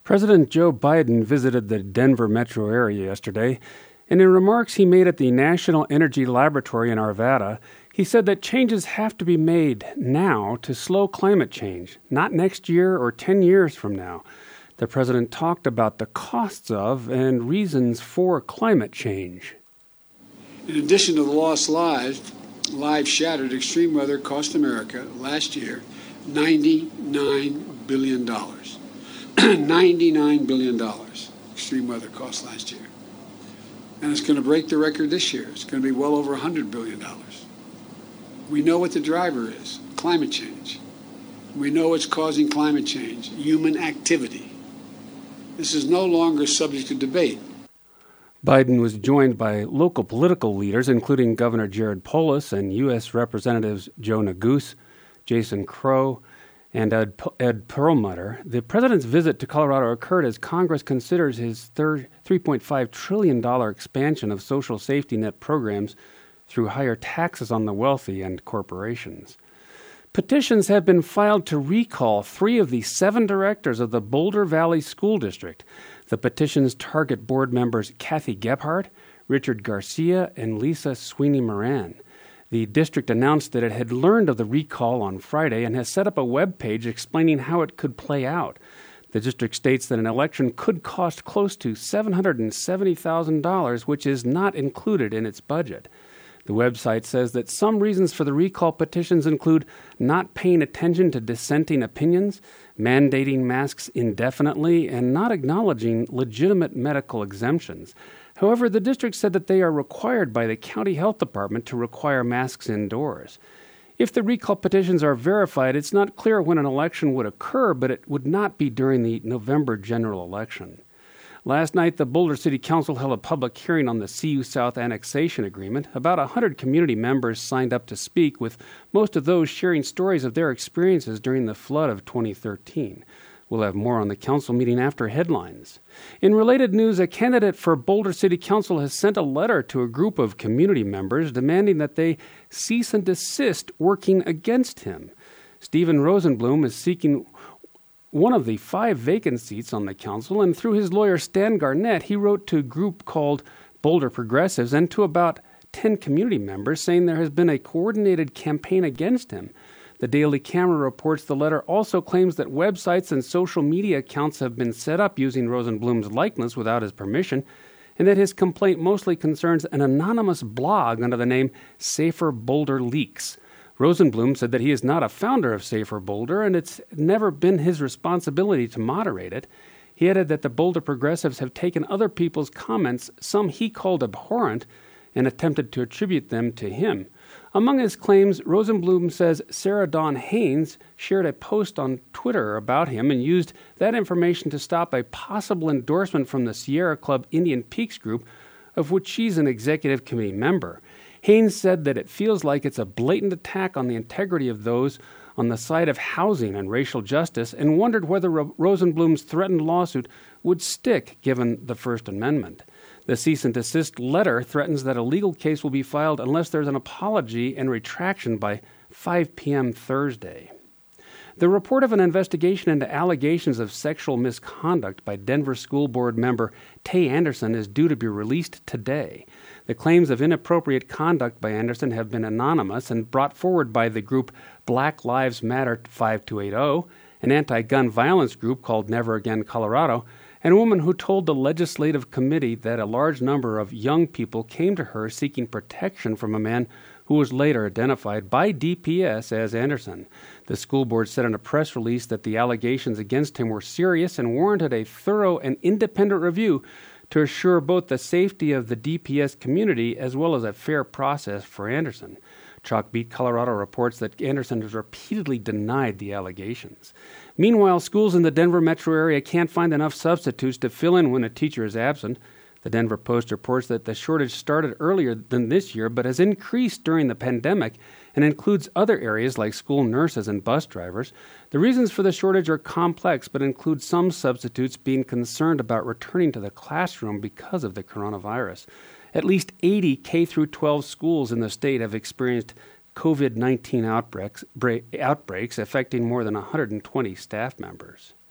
President Joe Biden visited the Denver metro area yesterday, and in remarks he made at the National Energy Laboratory in Arvada, he said that changes have to be made now to slow climate change, not next year or 10 years from now. The president talked about the costs of and reasons for climate change. In addition to the lost lives shattered, extreme weather cost America last year $99 billion. $99 billion extreme weather cost last year. And it's going to break the record this year. It's going to be well over $100 billion. We know what the driver is, climate change. We know what's causing climate change, human activity. This is no longer subject to debate. Biden was joined by local political leaders, including Governor Jared Polis and U.S. Representatives Joe Neguse, Jason Crow, and Ed Perlmutter. The president's visit to Colorado occurred as Congress considers his $3.5 trillion expansion of social safety net programs through higher taxes on the wealthy and corporations. Petitions have been filed to recall 3 of the 7 directors of the Boulder Valley School District. The petitions target board members Kathy Gebhardt, Richard Garcia, and Lisa Sweeney Moran. The district announced that it had learned of the recall on Friday and has set up a web page explaining how it could play out. The district states that an election could cost close to $770,000, which is not included in its budget. The website says that some reasons for the recall petitions include not paying attention to dissenting opinions, mandating masks indefinitely, and not acknowledging legitimate medical exemptions. However, the district said that they are required by the county health department to require masks indoors. If the recall petitions are verified, it's not clear when an election would occur, but it would not be during the November general election. Last night, the Boulder City Council held a public hearing on the CU South annexation agreement. About 100 community members signed up to speak, with most of those sharing stories of their experiences during the flood of 2013. We'll have more on the council meeting after headlines. In related news, a candidate for Boulder City Council has sent a letter to a group of community members demanding that they cease and desist working against him. Stephen Rosenblum is seeking one of the 5 vacant seats on the council, and through his lawyer Stan Garnett, he wrote to a group called Boulder Progressives and to about 10 community members saying there has been a coordinated campaign against him. The Daily Camera reports the letter also claims that websites and social media accounts have been set up using Rosenblum's likeness without his permission, and that his complaint mostly concerns an anonymous blog under the name Safer Boulder Leaks. Rosenblum said that he is not a founder of Safer Boulder, and it's never been his responsibility to moderate it. He added that the Boulder Progressives have taken other people's comments, some he called abhorrent, and attempted to attribute them to him. Among his claims, Rosenblum says Sarah Dawn Haynes shared a post on Twitter about him and used that information to stop a possible endorsement from the Sierra Club Indian Peaks group, of which she's an executive committee member. Haynes said that it feels like it's a blatant attack on the integrity of those on the side of housing and racial justice, and wondered whether Rosenblum's threatened lawsuit would stick given the First Amendment. The cease and desist letter threatens that a legal case will be filed unless there's an apology and retraction by 5 p.m. Thursday. The report of an investigation into allegations of sexual misconduct by Denver School Board member Tay Anderson is due to be released today. The claims of inappropriate conduct by Anderson have been anonymous and brought forward by the group Black Lives Matter 5280, an anti-gun violence group called Never Again Colorado, and a woman who told the legislative committee that a large number of young people came to her seeking protection from a man who was later identified by DPS as Anderson. The school board said in a press release that the allegations against him were serious and warranted a thorough and independent review to assure both the safety of the DPS community as well as a fair process for Anderson. Chalkbeat Colorado reports that Anderson has repeatedly denied the allegations. Meanwhile, schools in the Denver metro area can't find enough substitutes to fill in when a teacher is absent. The Denver Post reports that the shortage started earlier than this year but has increased during the pandemic and includes other areas like school nurses and bus drivers. The reasons for the shortage are complex but include some substitutes being concerned about returning to the classroom because of the coronavirus. At least 80 K-12 schools in the state have experienced COVID-19 outbreaks affecting more than 120 staff members.